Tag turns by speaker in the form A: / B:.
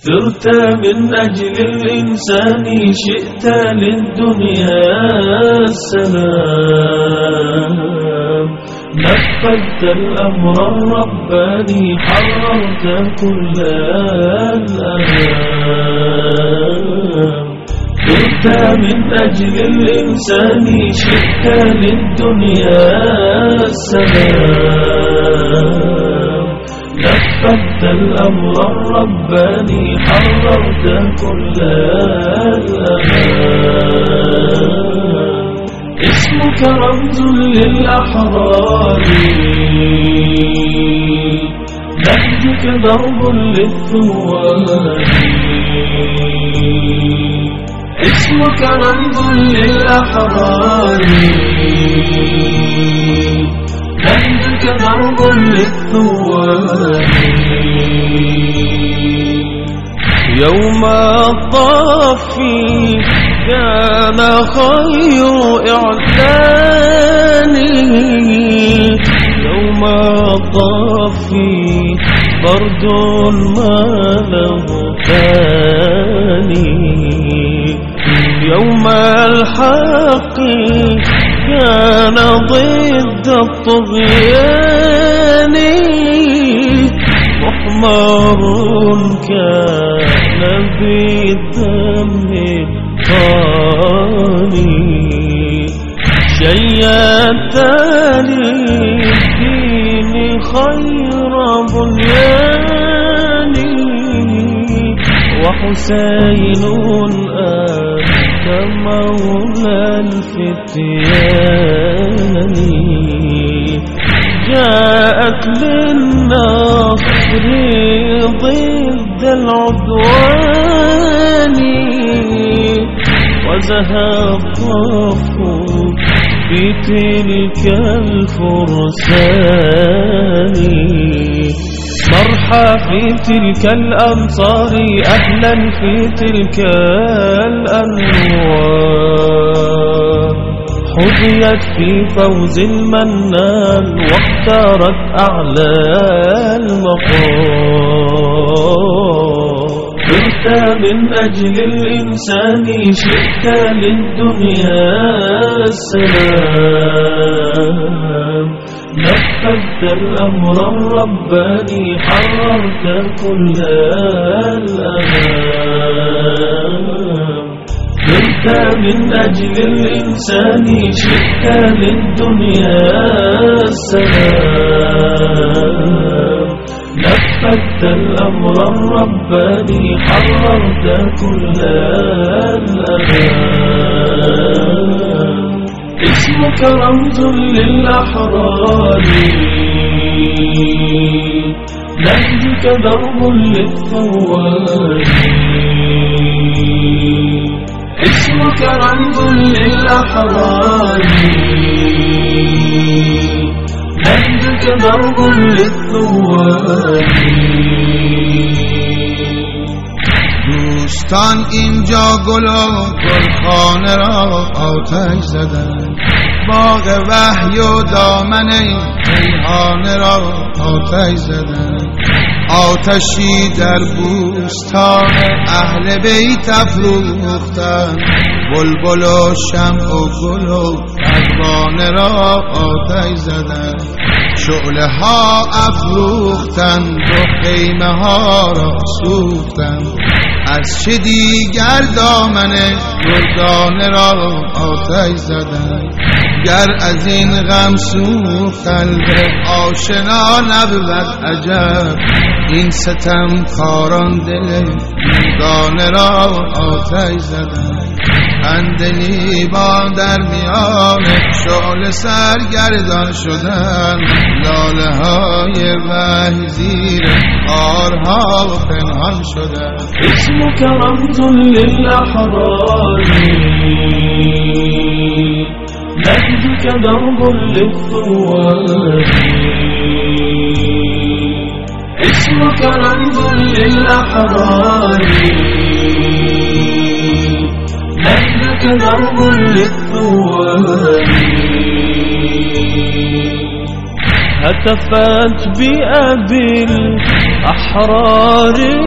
A: سرت من أجل الإنسان شئت للدنيا السلام نفذت الأمر الرباني حررت كل الأنام سرت من أجل الإنسان شئت للدنيا السلام نفذت الأمر الرباني حررت كل الأمان اسمك رمز للأحرار نهجك ضرب للثوار اسمك رمز للأحرار نهجك ضرب للثوار يوم الطفي كان خير إعلاني يوم الطفي برد ما له ثاني يوم الحق كان ضد الطغيان محمر كان بالدم طاني شيدت للدين خير بنياني وحسين أنت مولى الفتيان جاءت للنصر ضد العدوان وزهى الطف في تلك الفرسان مرحى في تلك الأنصار أهلا في تلك الأنوار حظيت في فوز المنان واختارت أعلى المقام سرت من أجل الإنسان شئت للدنيا السلام نفذت الأمر الرباني حررت كل الأنام سرت من أجل الإنسان شئت للدنيا السلام نفذت الأمر الرباني حررت كل الأنام اسمك رمز للأحرار نهجك درب للثوار اسمك رمز للأحرار نهجك درب للثوار
B: دوستان اینجا گل و گلخانه را آتش زدن باغ وحی و دامن ریحانه را آتش زدن آتشی در بوستان اهل بیت افروختن بلبل و شمع و گل و پروانه را آتش زدن شعله ها افروختن و خیمه ها را سوختن از چه دیگر دامن گلدانه را آتش زدن گر از این غم سوخت قلب آشنا نبود عجب این ستم کاران دل بیگانه را آتش زدن اندلی با در میان شعله سرگردان شدن لاله های وحی زیر خارها پنهان شدن
A: اسمك رمز للأحرار نهجك درب للثوار اسمك رمز للأحرار نهجك درب للثوار هتفت بأبي الأحرار